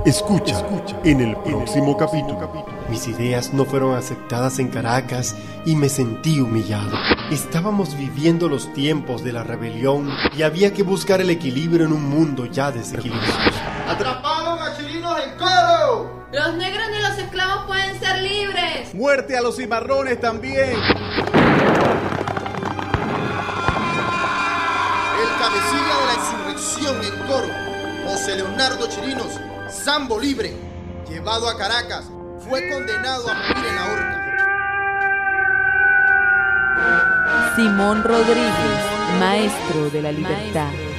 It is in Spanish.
Escucha en el próximo capítulo. Mis ideas no fueron aceptadas en Caracas y me sentí humillado. Estábamos viviendo los tiempos de la rebelión y había que buscar el equilibrio en un mundo ya desequilibrado. ¡Atraparon a chilenos en coro! Los negros ni los esclavos pueden ser libres. ¡Muerte a los cimarrones también! El cabecilla de la insurrección en coro, José Leonardo Chirinos, Sambo Libre, llevado a Caracas, fue condenado a morir en la horca. Simón Rodríguez, maestro de la libertad.